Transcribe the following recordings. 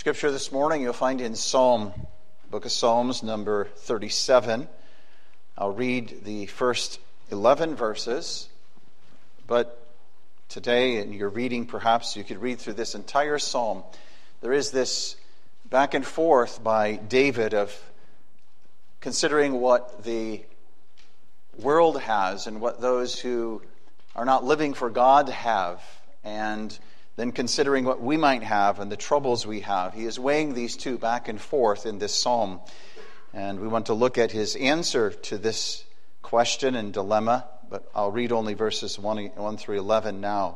Scripture this morning you'll find in book of Psalms, number 37. I'll read the first 11 verses, but today in your reading perhaps you could read through this entire psalm. There is this back and forth by David of considering what the world has and what those who are not living for God have, and then considering what we might have and the troubles we have. He is weighing these two back and forth in this psalm. And we want to look at his answer to this question and dilemma, but I'll read only verses 1 through 11 now.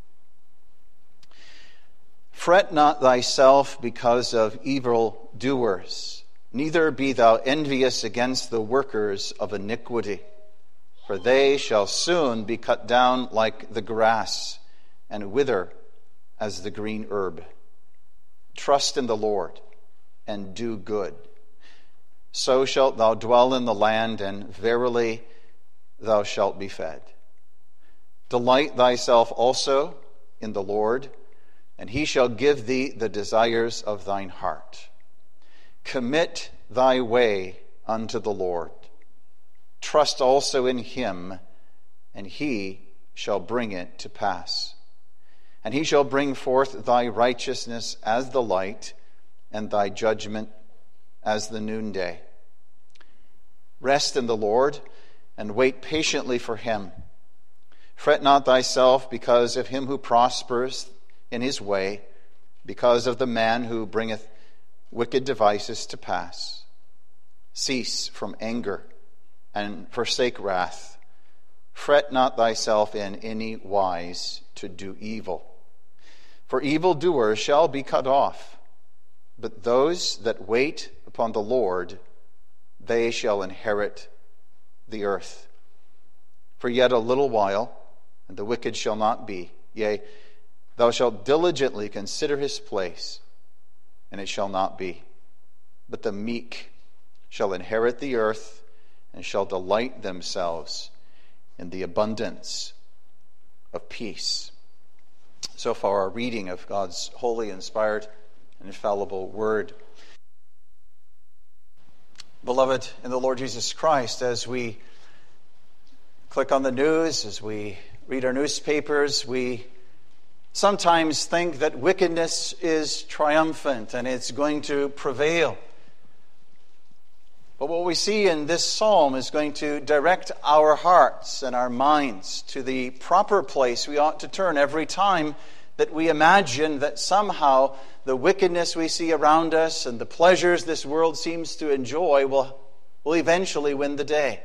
Fret not thyself because of evil doers, neither be thou envious against the workers of iniquity, for they shall soon be cut down like the grass and wither as the green herb. Trust in the Lord and do good. So shalt thou dwell in the land, and verily thou shalt be fed. Delight thyself also in the Lord, and he shall give thee the desires of thine heart. Commit thy way unto the Lord. Trust also in him, and he shall bring it to pass. And he shall bring forth thy righteousness as the light, and thy judgment as the noonday. Rest in the Lord, and wait patiently for him. Fret not thyself because of him who prospers in his way, because of the man who bringeth wicked devices to pass. Cease from anger, and forsake wrath. Fret not thyself in any wise to do evil. For evildoers shall be cut off, but those that wait upon the Lord, they shall inherit the earth. For yet a little while, and the wicked shall not be. Yea, thou shalt diligently consider his place, and it shall not be. But the meek shall inherit the earth, and shall delight themselves in the abundance of peace. So far, our reading of God's holy, inspired, and infallible word. Beloved in the Lord Jesus Christ, as we click on the news, as we read our newspapers, we sometimes think that wickedness is triumphant and it's going to prevail. But what we see in this psalm is going to direct our hearts and our minds to the proper place we ought to turn every time that we imagine that somehow the wickedness we see around us and the pleasures this world seems to enjoy will eventually win the day.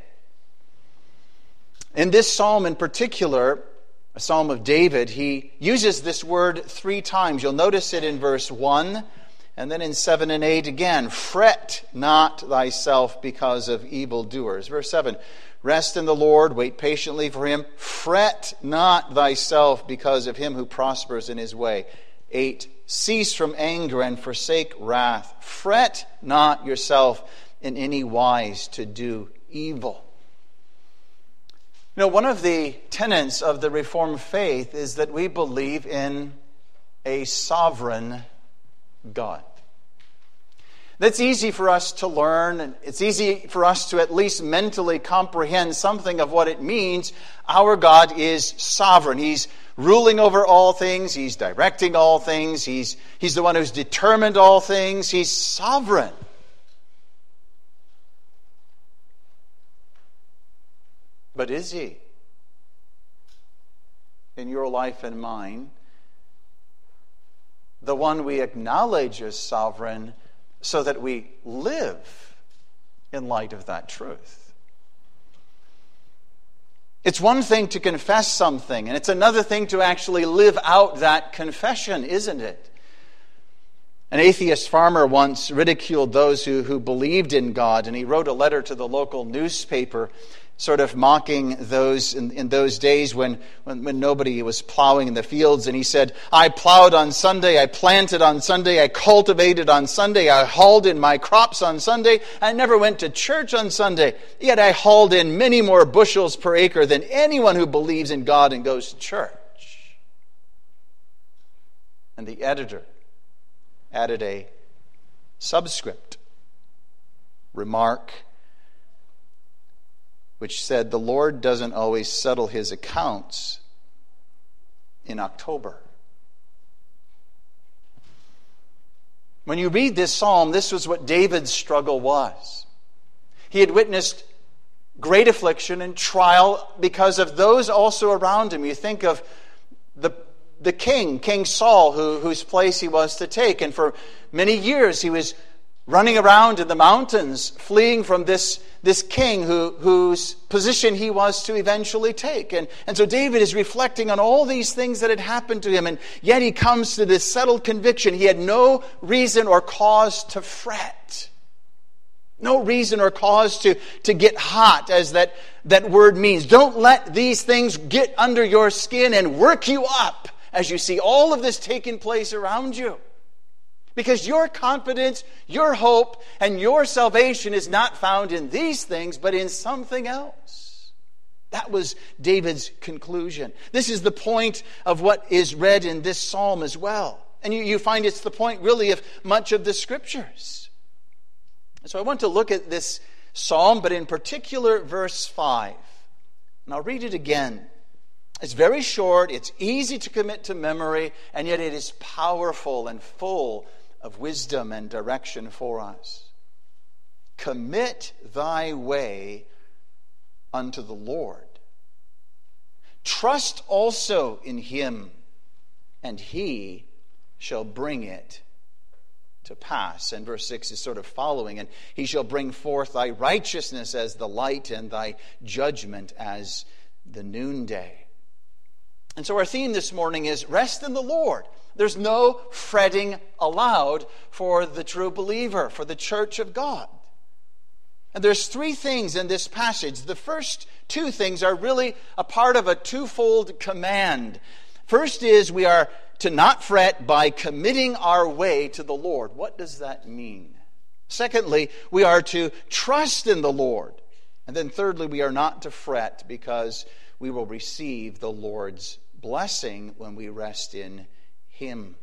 In this psalm in particular, a psalm of David, he uses this word 3 times. You'll notice it in verse 1, and then in 7 and 8 again. Fret not thyself because of evildoers. Verse 7, rest in the Lord, wait patiently for him. Fret not thyself because of him who prospers in his way. 8, cease from anger and forsake wrath. Fret not yourself in any wise to do evil. You know, one of the tenets of the Reformed faith is that we believe in a sovereign God. That's easy for us to learn, and it's easy for us to at least mentally comprehend something of what it means. Our God is sovereign. He's ruling over all things. He's directing all things. He's the one who's determined all things. He's sovereign. But is he? In your life and mine, the one we acknowledge as sovereign so that we live in light of that truth. It's one thing to confess something, and it's another thing to actually live out that confession, isn't it? An atheist farmer once ridiculed those who believed in God, and he wrote a letter to the local newspaper sort of mocking those in those days when nobody was plowing in the fields. And he said, I plowed on Sunday, I planted on Sunday, I cultivated on Sunday, I hauled in my crops on Sunday, I never went to church on Sunday, yet I hauled in many more bushels per acre than anyone who believes in God and goes to church. And the editor added a subscript remark which said, "The Lord doesn't always settle his accounts in October." When you read this psalm, this was what David's struggle was. He had witnessed great affliction and trial because of those also around him. You think of the king, King Saul, whose place he was to take. And for many years he was running around in the mountains, fleeing from this king whose position he was to eventually take. And so David is reflecting on all these things that had happened to him, and yet he comes to this settled conviction. He had no reason or cause to fret. No reason or cause to get hot, as that word means. Don't let these things get under your skin and work you up as you see all of this taking place around you. Because your confidence, your hope, and your salvation is not found in these things, but in something else. That was David's conclusion. This is the point of what is read in this psalm as well. And you find it's the point really of much of the Scriptures. So I want to look at this psalm, but in particular verse 5. And I'll read it again. It's very short, it's easy to commit to memory, and yet it is powerful and full of wisdom and direction for us. Commit thy way unto the Lord. Trust also in him, and he shall bring it to pass. And verse 6 is sort of following. And he shall bring forth thy righteousness as the light, and thy judgment as the noonday. And so our theme this morning is rest in the Lord. There's no fretting allowed for the true believer, for the church of God. And there's three things in this passage. The first two things are really a part of a twofold command. First is we are to not fret by committing our way to the Lord. What does that mean? Secondly, we are to trust in the Lord. And then thirdly, we are not to fret because we will receive the Lord's blessing when we rest in him.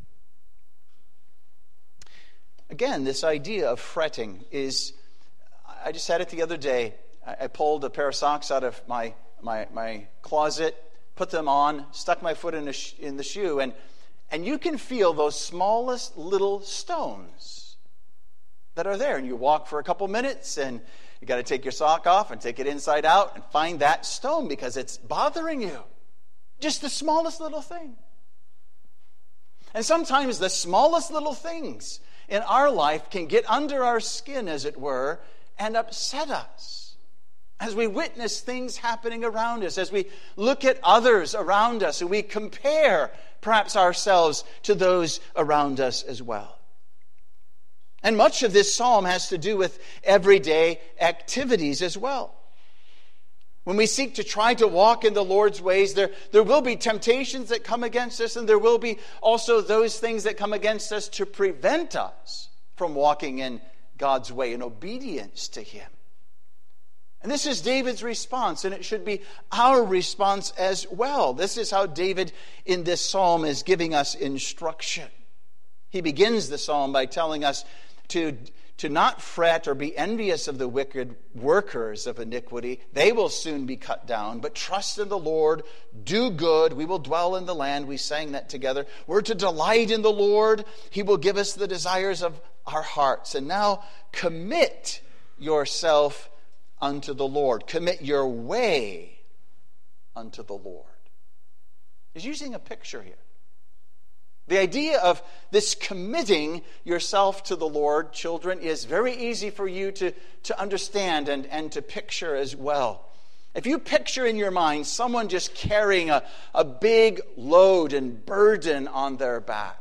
Again, this idea of fretting is, I just had it the other day. I pulled a pair of socks out of my closet, put them on, stuck my foot in the shoe, and you can feel those smallest little stones that are there. And you walk for a couple minutes, and you got to take your sock off and take it inside out and find that stone because it's bothering you. Just the smallest little thing. And sometimes the smallest little things in our life can get under our skin, as it were, and upset us. As we witness things happening around us, as we look at others around us, and we compare perhaps ourselves to those around us as well. And much of this psalm has to do with everyday activities as well. When we seek to try to walk in the Lord's ways, there will be temptations that come against us, and there will be also those things that come against us to prevent us from walking in God's way in obedience to him. And this is David's response, and it should be our response as well. This is how David in this psalm is giving us instruction. He begins the psalm by telling us to not fret or be envious of the wicked workers of iniquity. They will soon be cut down. But trust in the Lord, do good, we will dwell in the land. We sang that together. We're to delight in the Lord. He will give us the desires of our hearts. And now commit yourself unto the Lord. Commit your way unto the Lord. He's using a picture here. The idea of this committing yourself to the Lord, children, is very easy for you to understand and to picture as well. If you picture in your mind someone just carrying a big load and burden on their back.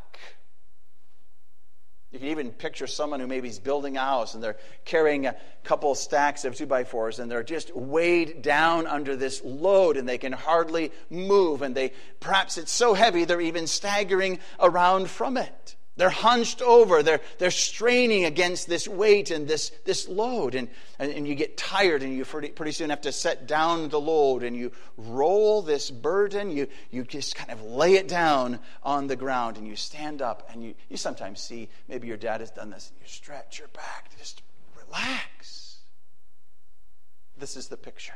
You can even picture someone who maybe is building a house and they're carrying a couple stacks of 2x4s and they're just weighed down under this load and they can hardly move, and perhaps it's so heavy they're even staggering around from it. They're hunched over. They're straining against this weight and this load. And you get tired, and you pretty soon have to set down the load, and you roll this burden. You just kind of lay it down on the ground, and you stand up, and you sometimes see, maybe your dad has done this, and you stretch your back. Just relax. This is the picture.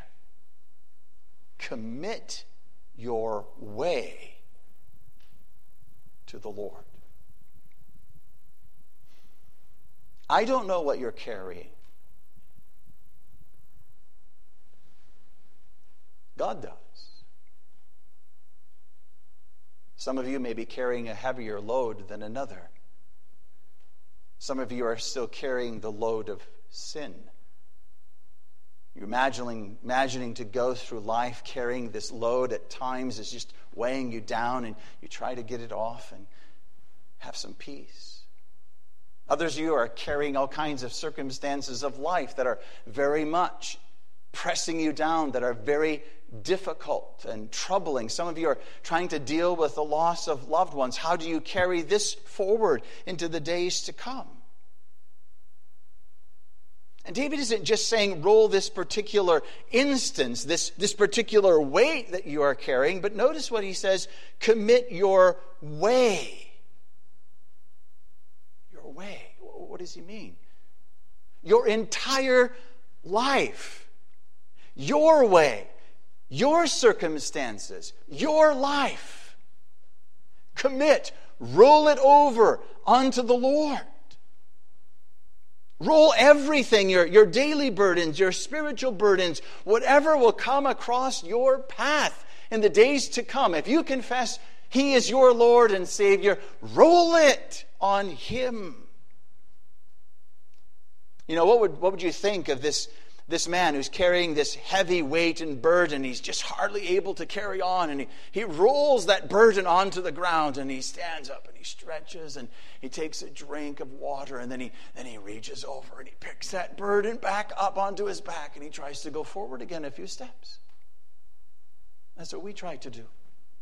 Commit your way to the Lord. I don't know what you're carrying. God does. Some of you may be carrying a heavier load than another. Some of you are still carrying the load of sin. You're imagining to go through life carrying this load at times is just weighing you down, and you try to get it off and have some peace. Others of you are carrying all kinds of circumstances of life that are very much pressing you down, that are very difficult and troubling. Some of you are trying to deal with the loss of loved ones. How do you carry this forward into the days to come? And David isn't just saying roll this particular instance, this particular weight that you are carrying, but notice what he says, commit your way. Your way. What does he mean? Your entire life. Your way. Your circumstances. Your life. Commit. Roll it over onto the Lord. Roll everything, your daily burdens, your spiritual burdens, whatever will come across your path in the days to come. If you confess He is your Lord and Savior, roll it on Him. You know, what would you think of this man who's carrying this heavy weight and burden? He's just hardly able to carry on, and he rolls that burden onto the ground, and he stands up and he stretches and he takes a drink of water, and then he reaches over and he picks that burden back up onto his back, and he tries to go forward again a few steps. That's what we try to do.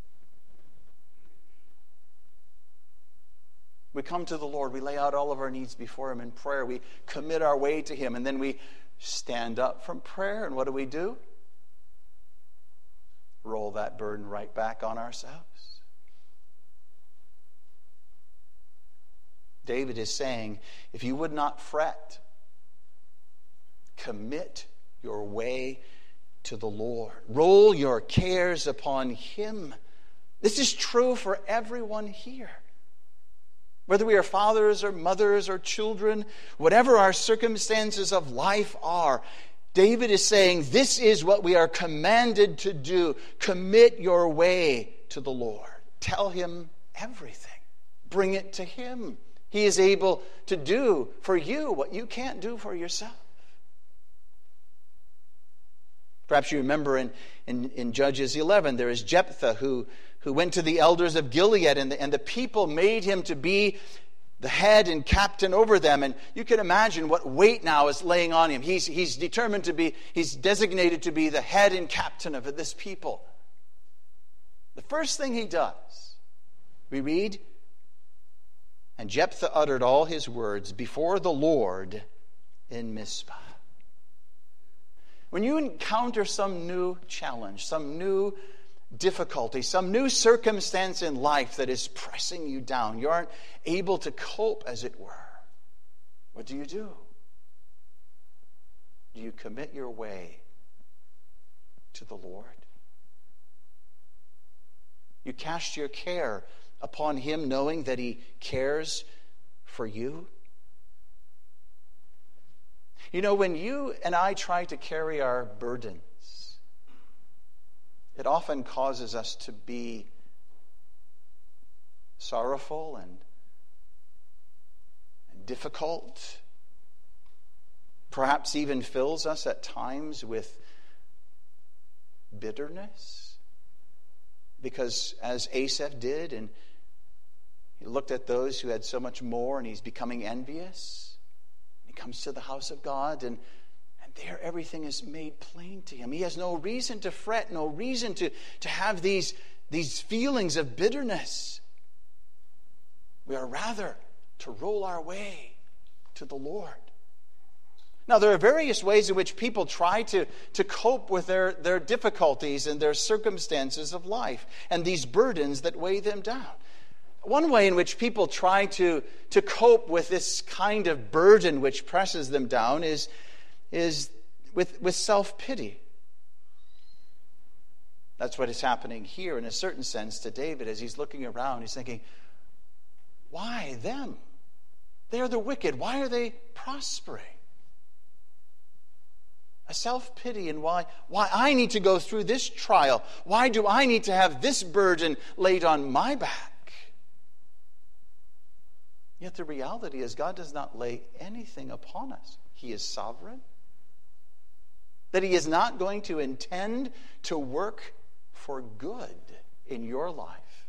We come to the Lord, we lay out all of our needs before Him in prayer, we commit our way to Him, and then we stand up from prayer, and what do? Roll that burden right back on ourselves. David is saying, if you would not fret, commit your way to the Lord. Roll your cares upon Him. This is true for everyone here. Whether we are fathers or mothers or children, whatever our circumstances of life are, David is saying this is what we are commanded to do. Commit your way to the Lord. Tell Him everything. Bring it to Him. He is able to do for you what you can't do for yourself. Perhaps you remember in Judges 11, there is Jephthah who went to the elders of Gilead, and the people made him to be the head and captain over them. And you can imagine what weight now is laying on him. He's determined to be, he's designated to be the head and captain of this people. The first thing he does, we read, and Jephthah uttered all his words before the Lord in Mizpah. When you encounter some new challenge, some new difficulty, some new circumstance in life that is pressing you down, you aren't able to cope, as it were, what do? Do you commit your way to the Lord? You cast your care upon Him, knowing that He cares for you? You know, when you and I try to carry our burdens, it often causes us to be sorrowful and difficult. Perhaps even fills us at times with bitterness. Because as Asaph did, and he looked at those who had so much more, and he's becoming envious. He comes to the house of God, and there everything is made plain to him. He has no reason to fret, no reason to have these feelings of bitterness. We are rather to roll our way to the Lord. Now, there are various ways in which people try to cope with their difficulties and their circumstances of life and these burdens that weigh them down. One way in which people try to cope with this kind of burden which presses them down is with self-pity. That's what is happening here in a certain sense to David as he's looking around. He's thinking, why them? They are the wicked. Why are they prospering? A self-pity and why I need to go through this trial. Why do I need to have this burden laid on my back? Yet the reality is God does not lay anything upon us. He is sovereign. That He is not going to intend to work for good in your life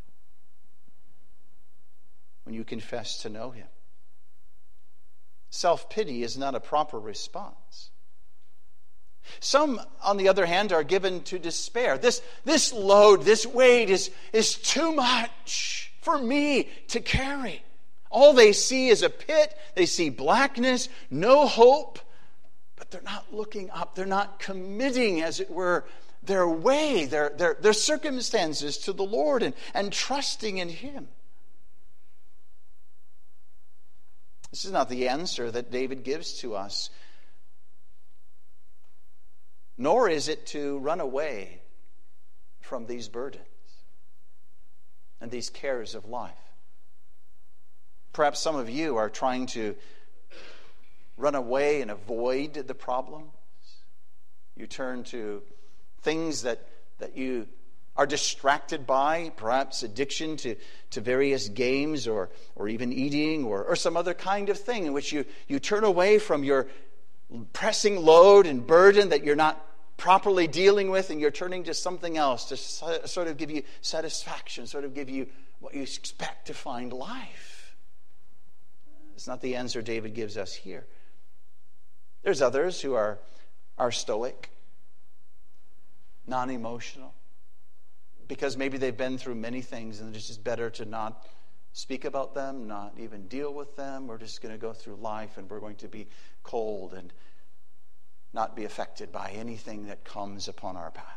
when you confess to know Him. Self-pity is not a proper response. Some, on the other hand, are given to despair. This load, this weight is too much for me to carry. All they see is a pit. They see blackness, no hope. But they're not looking up. They're not committing, as it were, their way, their circumstances to the Lord and trusting in Him. This is not the answer that David gives to us. Nor is it to run away from these burdens and these cares of life. Perhaps some of you are trying to run away and avoid the problems. You turn to things that you are distracted by, perhaps addiction to various games or even eating or some other kind of thing in which you turn away from your pressing load and burden that you're not properly dealing with, and you're turning to something else to sort of give you satisfaction, sort of give you what you expect to find life. It's not the answer David gives us here. There's others who are stoic, non-emotional, because maybe they've been through many things and it's just better to not speak about them, not even deal with them. We're just going to go through life and we're going to be cold and not be affected by anything that comes upon our path.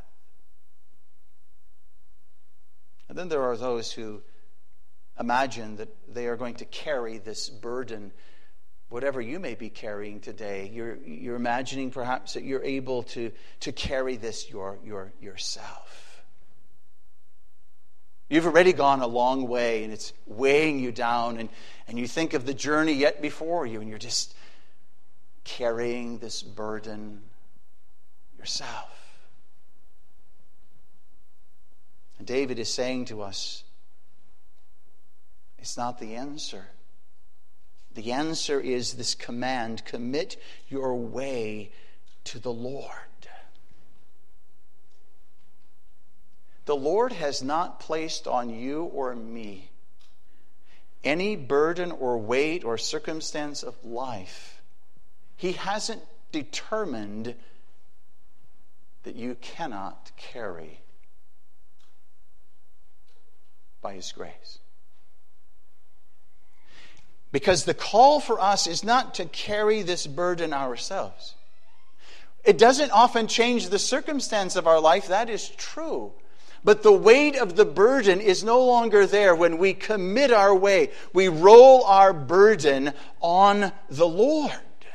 And then there are those who imagine that they are going to carry this burden, whatever you may be carrying today. You're imagining perhaps that you're able to carry this yourself. You've already gone a long way and it's weighing you down, and you think of the journey yet before you, and you're just carrying this burden yourself. And David is saying to us, it's not the answer. The answer is this command: commit your way to the Lord. The Lord has not placed on you or me any burden or weight or circumstance of life. He hasn't determined that you cannot carry by His grace. Because the call for us is not to carry this burden ourselves. It doesn't often change the circumstance of our life, that is true. But the weight of the burden is no longer there when we commit our way. We roll our burden on the Lord.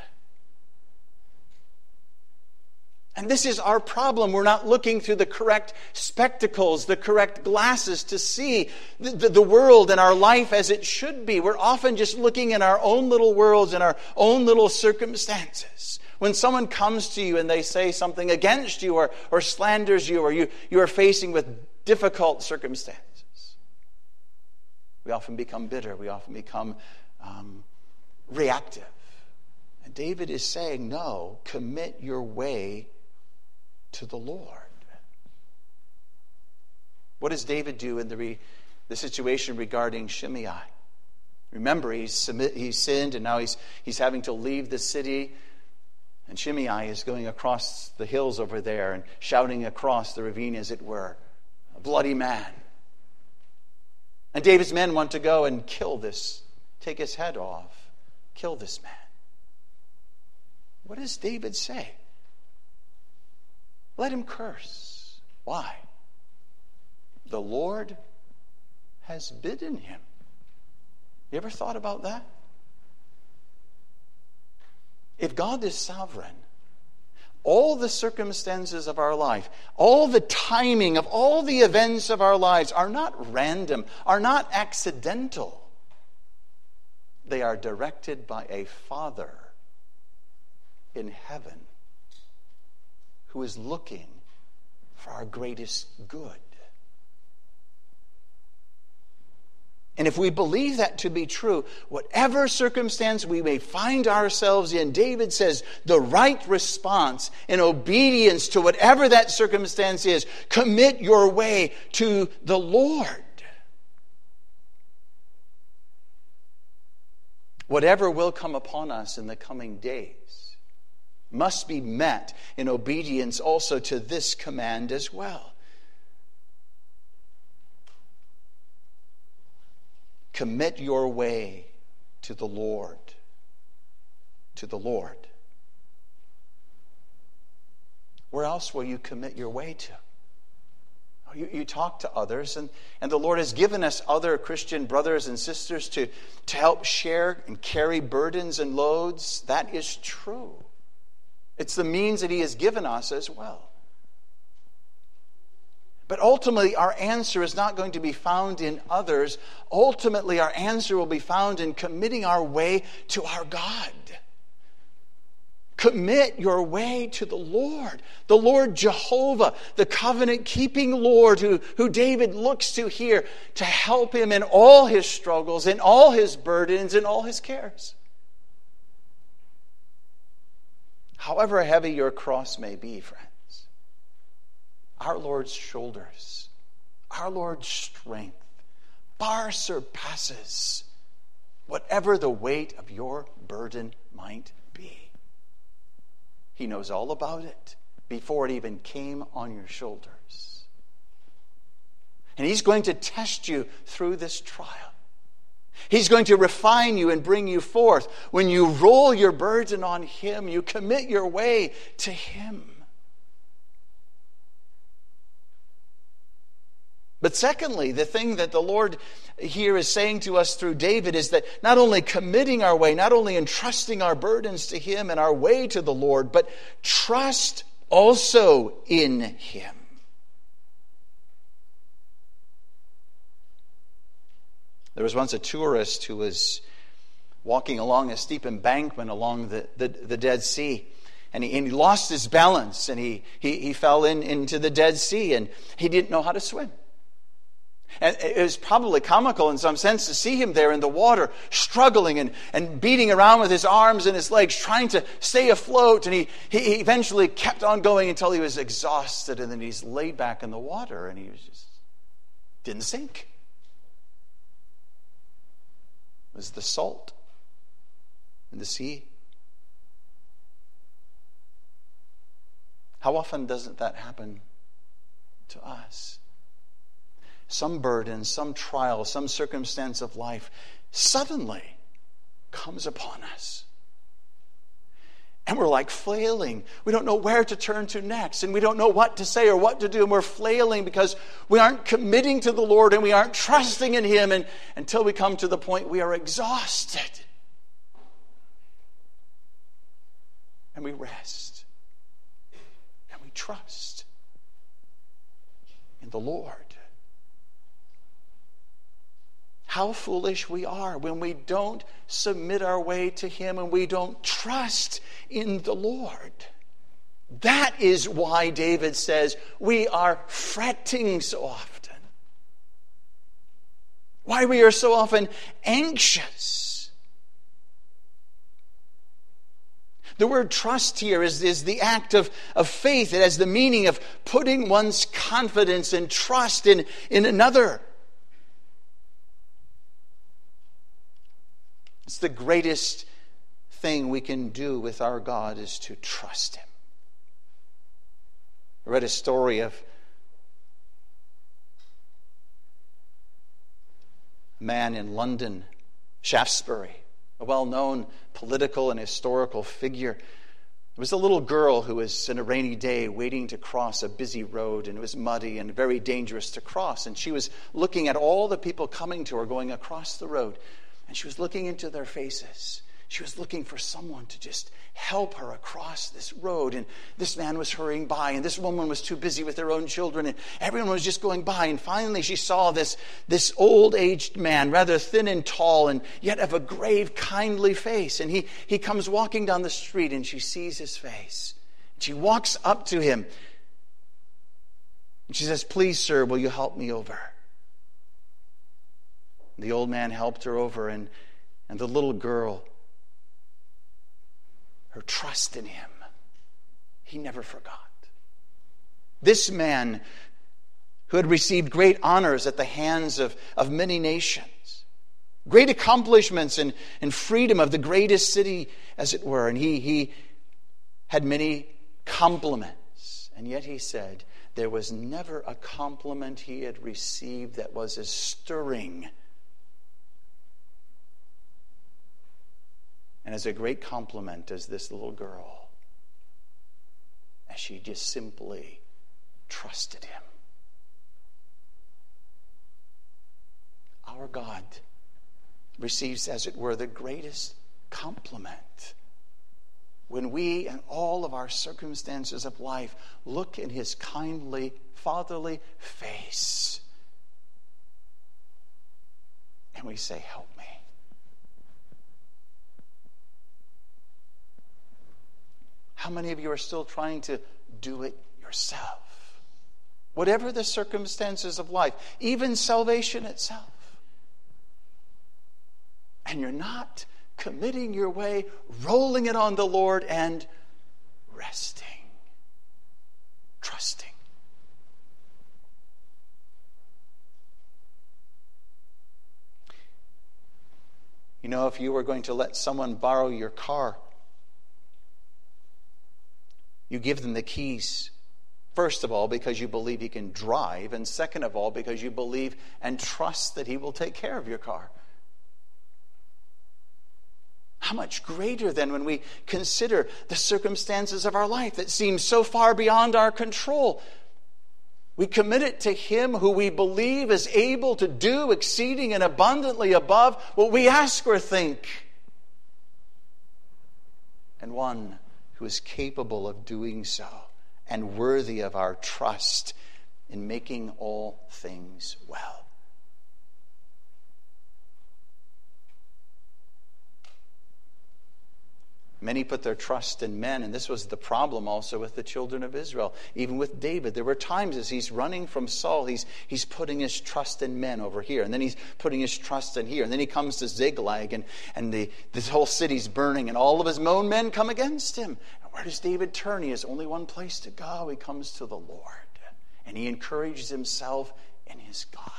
And this is our problem. We're not looking through the correct spectacles, the correct glasses to see the world and our life as it should be. We're often just looking in our own little worlds and our own little circumstances. When someone comes to you and they say something against you or slanders you, or you are facing with difficult circumstances, we often become bitter. We often become reactive. And David is saying, no, commit your way to the Lord. What does David do in the situation regarding Shimei? Remember, he's sinned, and now he's having to leave the city. And Shimei is going across the hills over there and shouting across the ravine, as it were, a bloody man. And David's men want to go and kill this take his head off, kill this man. What does David say? Let him curse. Why? The Lord has bidden him. You ever thought about that? If God is sovereign, all the circumstances of our life, all the timing of all the events of our lives are not random, are not accidental. They are directed by a Father in heaven who is looking for our greatest good. And if we believe that to be true, whatever circumstance we may find ourselves in, David says the right response in obedience to whatever that circumstance is, commit your way to the Lord. Whatever will come upon us in the coming days must be met in obedience also to this command as well. Commit your way to the Lord. To the Lord. Where else will you commit your way to? You talk to others, and the Lord has given us other Christian brothers and sisters to help share and carry burdens and loads. That is true. It's the means that He has given us as well. But ultimately, our answer is not going to be found in others. Ultimately, our answer will be found in committing our way to our God. Commit your way to the Lord Jehovah, the covenant-keeping Lord who David looks to here to help him in all his struggles, in all his burdens, in all his cares. However heavy your cross may be, friends, our Lord's shoulders, our Lord's strength far surpasses whatever the weight of your burden might be. He knows all about it before it even came on your shoulders. And He's going to test you through this trial. He's going to refine you and bring you forth. When you roll your burden on Him, you commit your way to Him. But secondly, the thing that the Lord here is saying to us through David is that not only committing our way, not only entrusting our burdens to Him and our way to the Lord, but trust also in Him. There was once a tourist who was walking along a steep embankment along the Dead Sea. And he lost his balance, and he fell into the Dead Sea, and he didn't know how to swim. And it was probably comical in some sense to see him there in the water, struggling and beating around with his arms and his legs, trying to stay afloat. And he eventually kept on going until he was exhausted, and then he's laid back in the water, and he was just didn't sink. It was the salt in the sea. How often doesn't that happen to us? Some burden, some trial, some circumstance of life suddenly comes upon us. And we're like flailing. We don't know where to turn to next. And we don't know what to say or what to do. And we're flailing because we aren't committing to the Lord and we aren't trusting in Him. And until we come to the point we are exhausted. And we rest. And we trust in the Lord. How foolish we are when we don't submit our way to Him and we don't trust in the Lord. That is why David says we are fretting so often. Why we are so often anxious. The word trust here is the act of faith. It has the meaning of putting one's confidence and trust in another. It's the greatest thing we can do with our God is to trust Him. I read a story of a man in London Shaftesbury, a well-known political and historical figure. There was a little girl who was in a rainy day waiting to cross a busy road, and it was muddy and very dangerous to cross. And she was looking at all the people coming to her going across the road, and she was looking into their faces. She was looking for someone to just help her across this road. And this man was hurrying by, and this woman was too busy with their own children, and everyone was just going by. And finally she saw this old-aged man, rather thin and tall, and yet of a grave, kindly face. And he comes walking down the street, and she sees his face. She walks up to him, and she says, "Please, sir, will you help me over?" The old man helped her over, and the little girl, her trust in him, he never forgot. This man who had received great honors at the hands of many nations, great accomplishments and freedom of the greatest city, as it were, and he had many compliments. And yet he said there was never a compliment he had received that was as stirring and as a great compliment as this little girl, as she just simply trusted him. Our God receives, as it were, the greatest compliment when we, in all of our circumstances of life, look in his kindly, fatherly face and we say, "Help me." How many of you are still trying to do it yourself? Whatever the circumstances of life, even salvation itself. And you're not committing your way, rolling it on the Lord and resting, trusting. You know, if you were going to let someone borrow your car, you give them the keys, first of all, because you believe he can drive, and second of all, because you believe and trust that he will take care of your car. How much greater then when we consider the circumstances of our life that seem so far beyond our control. We commit it to him who we believe is able to do exceeding and abundantly above what we ask or think. And one who is capable of doing so and worthy of our trust in making all things well. Many put their trust in men, and this was the problem also with the children of Israel. Even with David, there were times as he's running from Saul, he's putting his trust in men over here, and then he's putting his trust in here, and then he comes to Ziklag, and this whole city's burning, and all of his own men come against him. And where does David turn? He has only one place to go. He comes to the Lord, and he encourages himself in his God.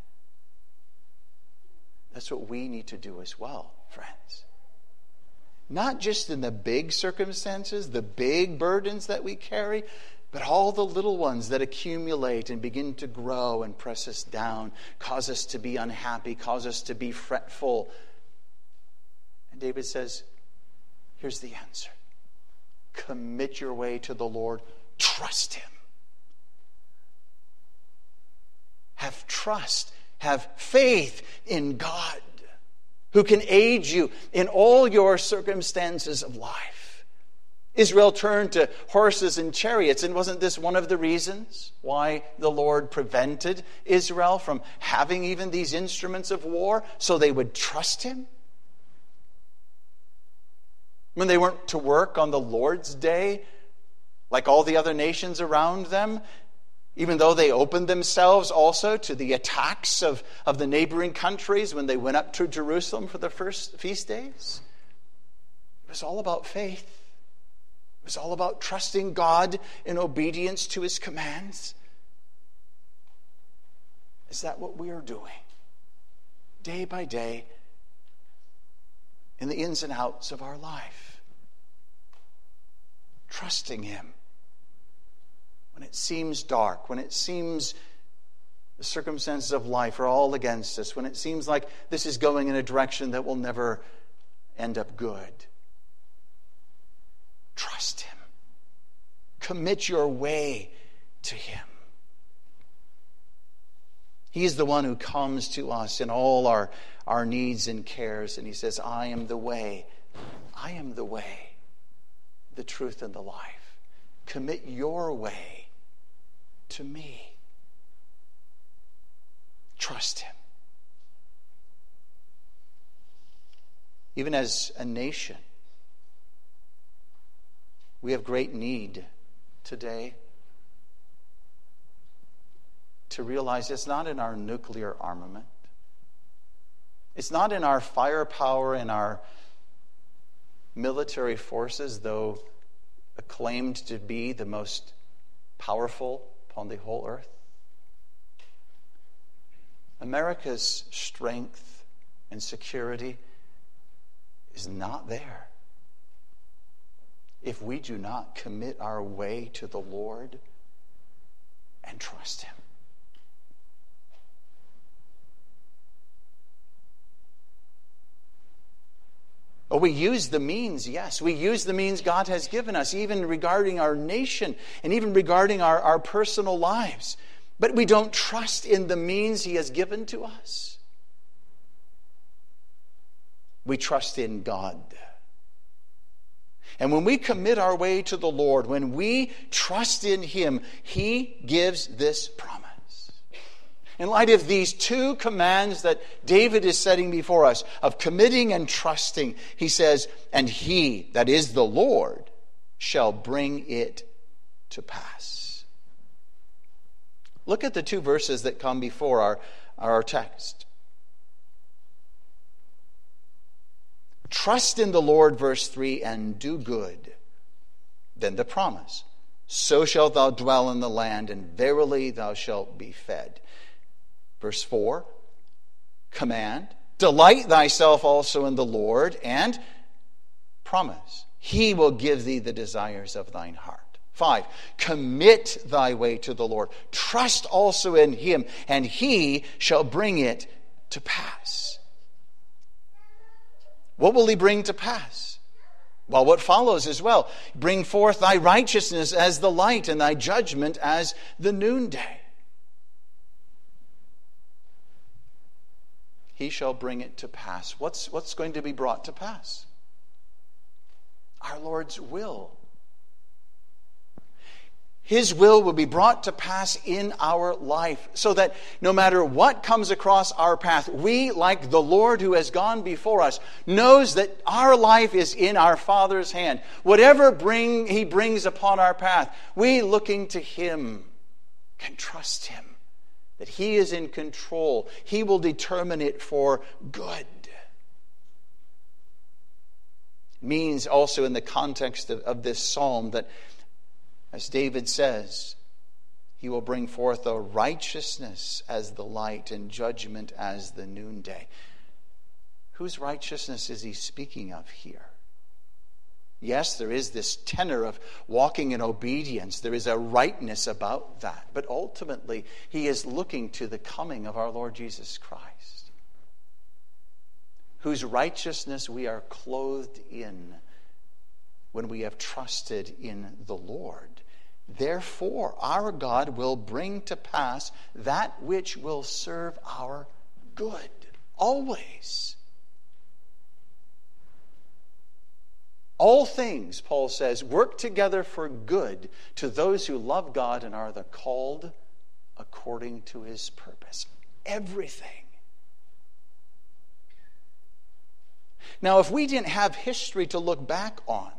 That's what we need to do as well, friends. Not just in the big circumstances, the big burdens that we carry, but all the little ones that accumulate and begin to grow and press us down, cause us to be unhappy, cause us to be fretful. And David says, here's the answer. Commit your way to the Lord. Trust him. Have trust. Have faith in God, who can aid you in all your circumstances of life. Israel turned to horses and chariots, and wasn't this one of the reasons why the Lord prevented Israel from having even these instruments of war, so they would trust him? When they weren't to work on the Lord's day, like all the other nations around them, even though they opened themselves also to the attacks of the neighboring countries when they went up to Jerusalem for the first feast days. It was all about faith. It was all about trusting God in obedience to his commands. Is that what we are doing? Day by day, in the ins and outs of our life. Trusting him. When it seems dark, when it seems the circumstances of life are all against us, when it seems like this is going in a direction that will never end up good, trust Him. Commit your way to Him. He is the one who comes to us in all our needs and cares, and He says, I am the way. I am the way, the truth, and the life. Commit your way to me. Trust Him. Even as a nation, we have great need today to realize it's not in our nuclear armament. It's not in our firepower and our military forces, though acclaimed to be the most powerful upon the whole earth. America's strength and security is not there if we do not commit our way to the Lord and trust Him. Oh, we use the means, yes. We use the means God has given us, even regarding our nation and even regarding our personal lives. But we don't trust in the means He has given to us. We trust in God. And when we commit our way to the Lord, when we trust in Him, He gives this promise. In light of these two commands that David is setting before us, of committing and trusting, he says, and He, that is the Lord, shall bring it to pass. Look at the two verses that come before our text. Trust in the Lord, verse 3, and do good. Then the promise, so shalt thou dwell in the land, and verily thou shalt be fed. Verse 4, command, delight thyself also in the Lord, and promise, He will give thee the desires of thine heart. 5, commit thy way to the Lord. Trust also in Him, and He shall bring it to pass. What will He bring to pass? Well, what follows as well. Bring forth thy righteousness as the light, and thy judgment as the noonday. He shall bring it to pass. What's going to be brought to pass? Our Lord's will. His will be brought to pass in our life, so that no matter what comes across our path, we, like the Lord who has gone before us, knows that our life is in our Father's hand. Whatever He brings upon our path, we, looking to Him, can trust Him. That He is in control. He will determine it for good. It means also in the context of this psalm that, as David says, He will bring forth a righteousness as the light and judgment as the noonday. Whose righteousness is he speaking of here? Yes, there is this tenor of walking in obedience. There is a rightness about that. But ultimately, he is looking to the coming of our Lord Jesus Christ, whose righteousness we are clothed in when we have trusted in the Lord. Therefore, our God will bring to pass that which will serve our good, always. All things, Paul says, work together for good to those who love God and are the called according to His purpose. Everything. Now, if we didn't have history to look back on,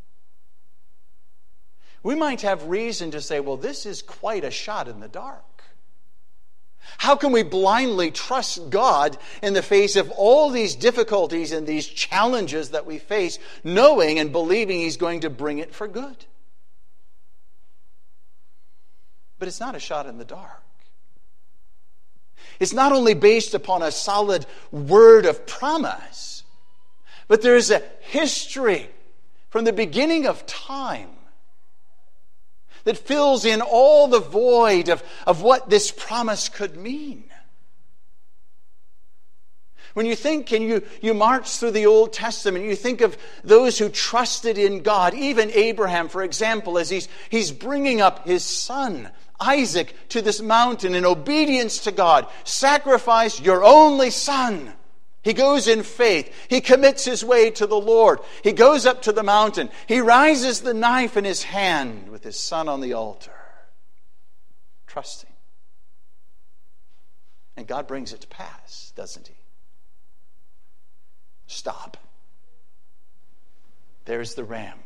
we might have reason to say, well, this is quite a shot in the dark. How can we blindly trust God in the face of all these difficulties and these challenges that we face, knowing and believing He's going to bring it for good? But it's not a shot in the dark. It's not only based upon a solid word of promise, but there is a history from the beginning of time that fills in all the void of what this promise could mean. When you think and you march through the Old Testament, you think of those who trusted in God. Even Abraham, for example, as he's bringing up his son, Isaac, to this mountain in obedience to God. Sacrifice your only son. He goes in faith. He commits his way to the Lord. He goes up to the mountain. He rises the knife in his hand with his son on the altar, trusting. And God brings it to pass, doesn't he? Stop. There's the ram.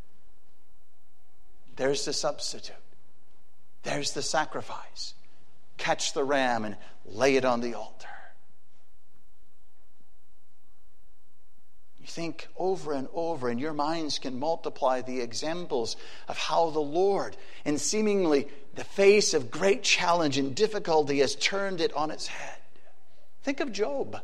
There's the substitute. There's the sacrifice. Catch the ram and lay it on the altar. You think over and over, and your minds can multiply the examples of how the Lord, in seemingly the face of great challenge and difficulty, has turned it on its head. Think of Job.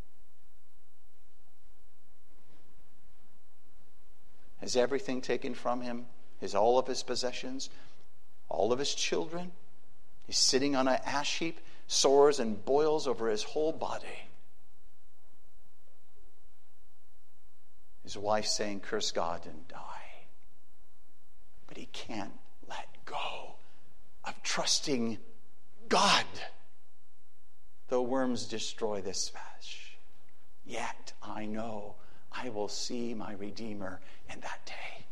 Has everything taken from him? Is all of his possessions? All of his children? He's sitting on an ash heap, sores and boils over his whole body. His wife saying, curse God and die. But he can't let go of trusting God. Though worms destroy this flesh, yet I know I will see my Redeemer in that day.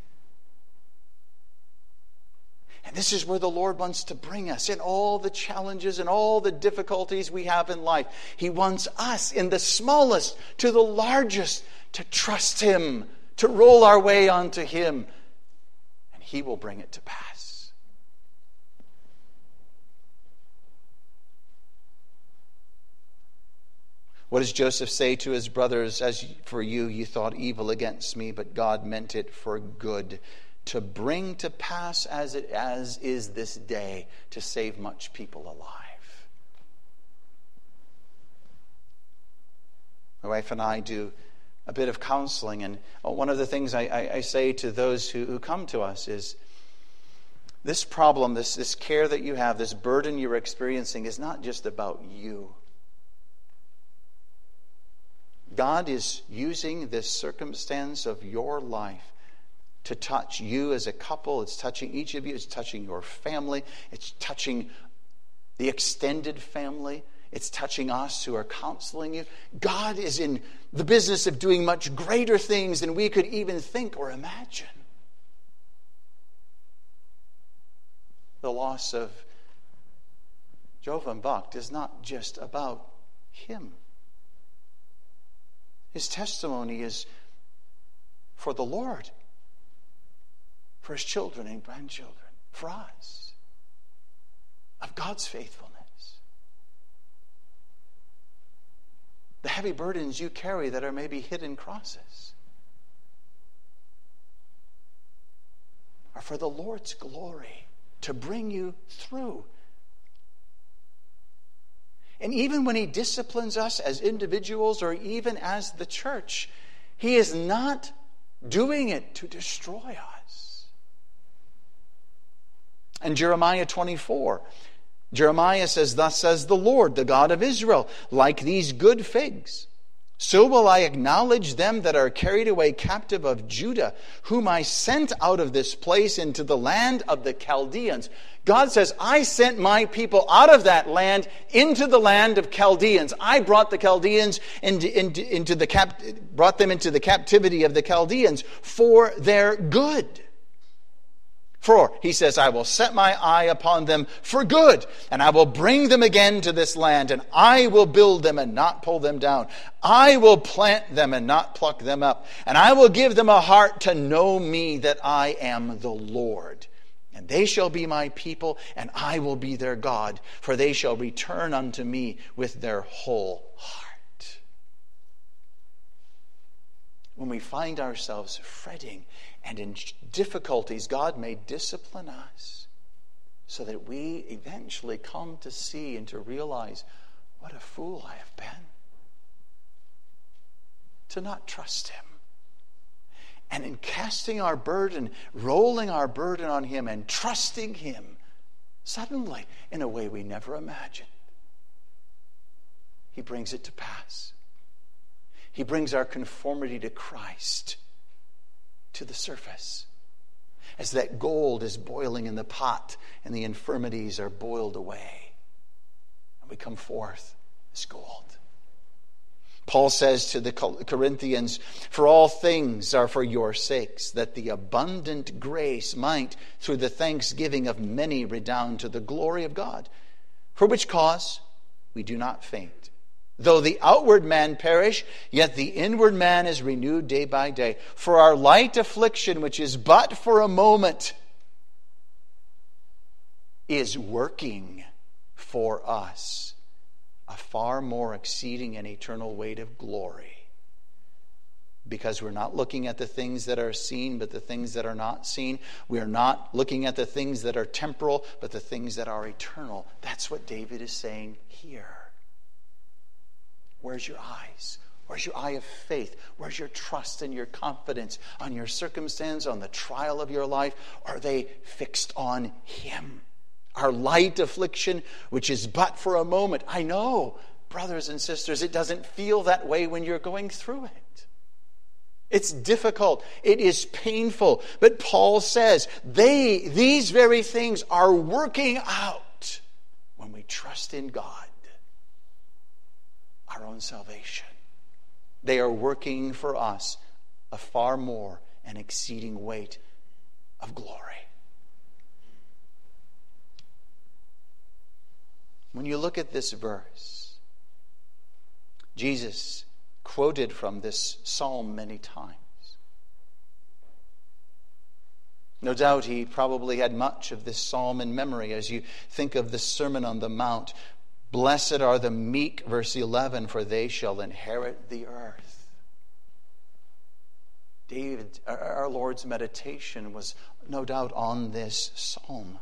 And this is where the Lord wants to bring us in all the challenges and all the difficulties we have in life. He wants us, in the smallest to the largest, to trust Him, to roll our way onto Him, and He will bring it to pass. What does Joseph say to his brothers? As for you, you thought evil against me, but God meant it for good, to bring to pass as is this day, to save much people alive. My wife and I do a bit of counseling, and one of the things I say to those who come to us is, this problem, this care that you have, this burden you're experiencing is not just about you. God is using this circumstance of your life to touch you as a couple. It's touching each of you. It's touching your family. It's touching the extended family. It's touching us who are counseling you. God is in the business of doing much greater things than we could even think or imagine. The loss of Jovan Bucht is not just about him. His testimony is for the Lord, for his children and grandchildren, for us, of God's faithfulness. The heavy burdens you carry that are maybe hidden crosses are for the Lord's glory, to bring you through. And even when He disciplines us as individuals or even as the church, He is not doing it to destroy us. In Jeremiah 24, Jeremiah says, thus says the Lord, the God of Israel, like these good figs, so will I acknowledge them that are carried away captive of Judah, whom I sent out of this place into the land of the Chaldeans. God says, I sent my people out of that land into the land of Chaldeans. I brought the Chaldeans brought them into the captivity of the Chaldeans for their good. For, he says, I will set my eye upon them for good, and I will bring them again to this land, and I will build them and not pull them down. I will plant them and not pluck them up, and I will give them a heart to know me, that I am the Lord. And they shall be my people, and I will be their God, for they shall return unto me with their whole heart. When we find ourselves fretting and in difficulties, God may discipline us so that we eventually come to see and to realize what a fool I have been to not trust Him. And in casting our burden, rolling our burden on him and trusting him, suddenly, in a way we never imagined, he brings it to pass. He brings our conformity to Christ to the surface. As that gold is boiling in the pot and the infirmities are boiled away, and we come forth as gold. Paul says to the Corinthians, "For all things are for your sakes, that the abundant grace might, through the thanksgiving of many, redound to the glory of God. For which cause we do not faint. Though the outward man perish, yet the inward man is renewed day by day. For our light affliction, which is but for a moment, is working for us a far more exceeding and eternal weight of glory." Because we're not looking at the things that are seen, but the things that are not seen. We are not looking at the things that are temporal, but the things that are eternal. That's what David is saying here. Where's your eyes? Where's your eye of faith? Where's your trust and your confidence on your circumstance, on the trial of your life? Are they fixed on him? Our light affliction, which is but for a moment. I know, brothers and sisters, it doesn't feel that way when you're going through it. It's difficult. It is painful. But Paul says, these very things are working out when we trust in God, our own salvation. They are working for us a far more and exceeding weight of glory. When you look at this verse, Jesus quoted from this psalm many times. No doubt he probably had much of this psalm in memory as you think of the Sermon on the Mount. Blessed are the meek, verse 11, for they shall inherit the earth. David, our Lord's meditation was no doubt on this psalm.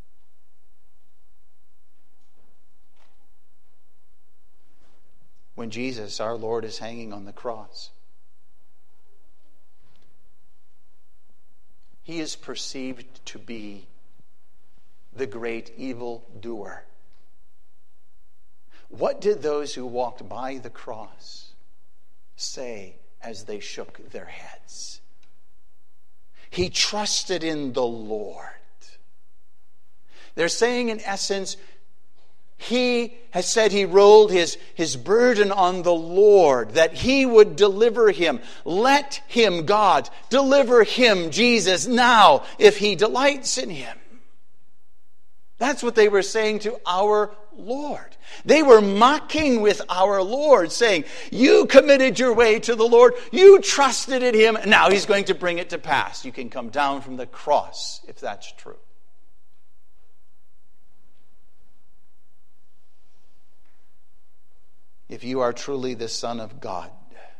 When Jesus, our Lord, is hanging on the cross, he is perceived to be the great evil doer. What did those who walked by the cross say as they shook their heads? He trusted in the Lord. They're saying, in essence, he has said he rolled his burden on the Lord, that he would deliver him. Let him, God, deliver him, Jesus, now, if he delights in him. That's what they were saying to our Lord. They were mocking with our Lord, saying, you committed your way to the Lord, you trusted in him, and now he's going to bring it to pass. You can come down from the cross if that's true. If you are truly the Son of God,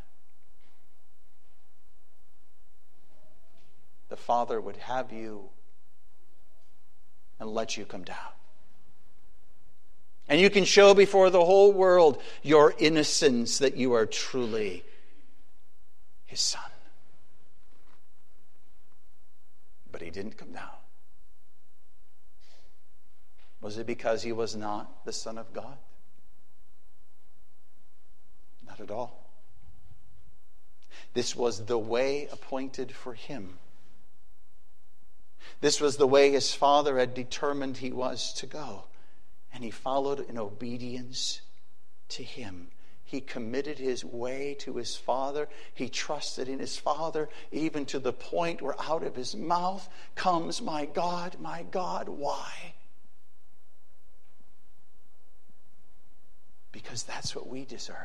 the Father would have you and let you come down. And you can show before the whole world your innocence, that you are truly his Son. But he didn't come down. Was it because he was not the Son of God? Not at all. This was the way appointed for him. This was the way his Father had determined he was to go. And he followed in obedience to him. He committed his way to his Father. He trusted in his Father, even to the point where out of his mouth comes, my God, why? Because that's what we deserved.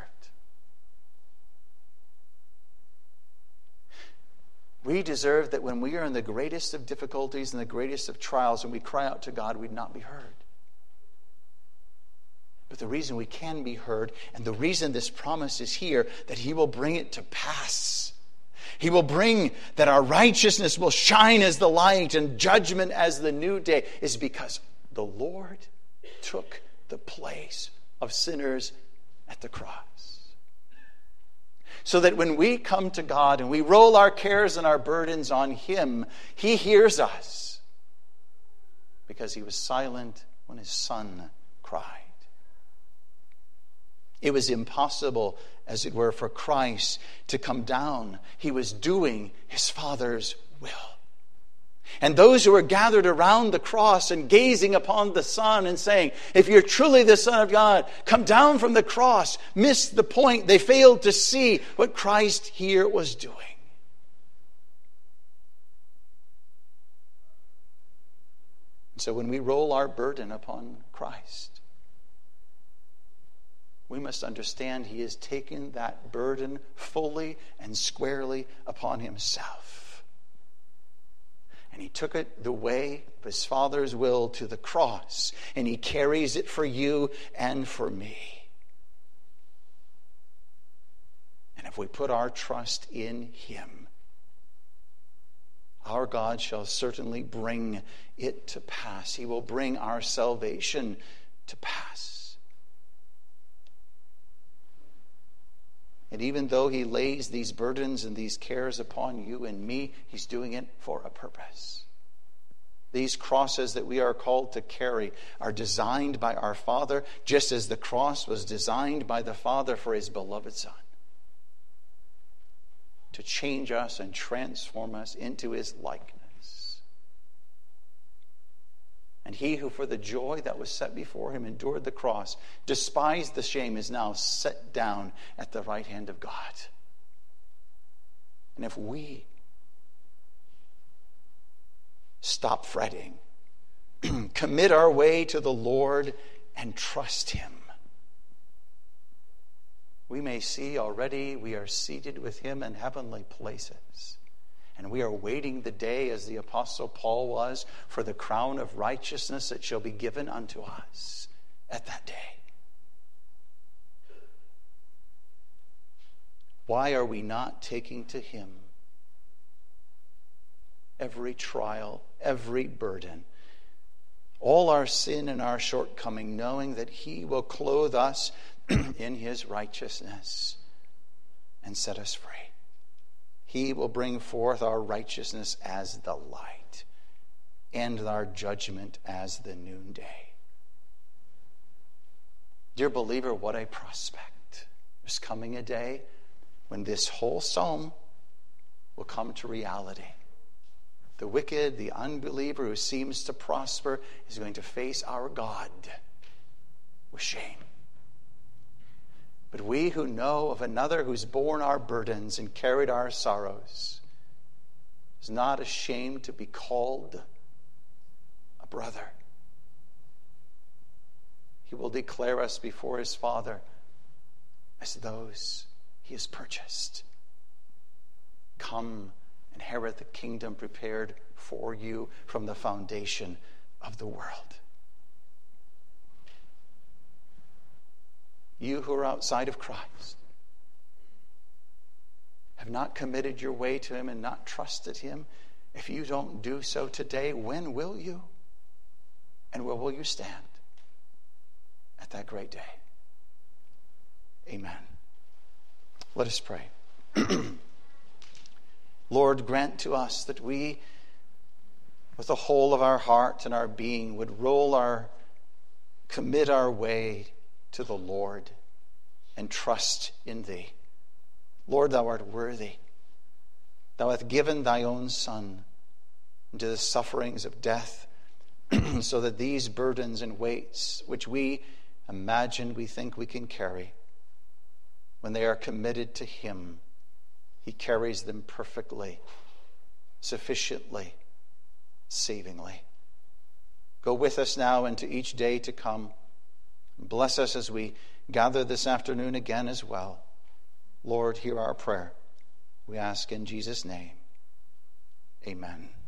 We deserve that when we are in the greatest of difficulties and the greatest of trials, and we cry out to God, we'd not be heard. But the reason we can be heard, and the reason this promise is here, that he will bring it to pass. He will bring that our righteousness will shine as the light and judgment as the new day, is because the Lord took the place of sinners at the cross. so that when we come to God and we roll our cares and our burdens on him, he hears us, because he was silent when his son cried. It was impossible, as it were, for Christ to come down. He was doing his Father's will. And those who were gathered around the cross and gazing upon the Son and saying, if you're truly the Son of God, come down from the cross, missed the point. They failed to see what Christ here was doing. And so when we roll our burden upon Christ, we must understand he has taken that burden fully and squarely upon himself. And he took it the way of his Father's will to the cross. And he carries it for you and for me. And if we put our trust in him, our God shall certainly bring it to pass. He will bring our salvation to pass. And even though he lays these burdens and these cares upon you and me, he's doing it for a purpose. These crosses that we are called to carry are designed by our Father, just as the cross was designed by the Father for his beloved Son, to change us and transform us into his likeness. And he who for the joy that was set before him endured the cross, despised the shame, is now set down at the right hand of God. And if we stop fretting, commit our way to the Lord and trust him, we may see already we are seated with him in heavenly places. And we are waiting the day, as the Apostle Paul was, for the crown of righteousness that shall be given unto us at that day. Why are we not taking to him every trial, every burden, all our sin and our shortcoming, knowing that he will clothe us in his righteousness and set us free? He will bring forth our righteousness as the light and our judgment as the noonday. Dear believer, what a prospect. There's coming a day when this whole psalm will come to reality. The wicked, the unbeliever who seems to prosper, is going to face our God with shame. But we who know of another who's borne our burdens and carried our sorrows is not ashamed to be called a brother. He will declare us before his Father as those he has purchased. Come, inherit the kingdom prepared for you from the foundation of the world. You who are outside of Christ, have not committed your way to him and not trusted him, if you don't do so today, when will you? And where will you stand at that great day? Amen. Let us pray. Lord, grant to us that we, with the whole of our heart and our being, would commit our way to the Lord and trust in thee. Lord, thou art worthy. Thou hast given thy own Son into the sufferings of death, so that these burdens and weights which we imagine we think we can carry, when they are committed to him, he carries them perfectly, sufficiently, savingly. Go with us now into each day to come. Bless us as we gather this afternoon again as well. Lord, hear our prayer. We ask in Jesus' name. Amen.